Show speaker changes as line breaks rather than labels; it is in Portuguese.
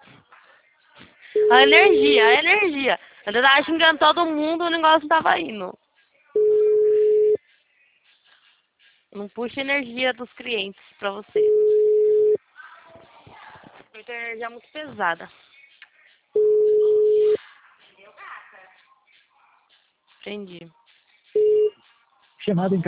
A energia, a energia. Eu tava xingando todo mundo, o negócio não tava indo. Não puxa energia dos clientes pra você. Muita energia muito pesada. Entendi.
Chamada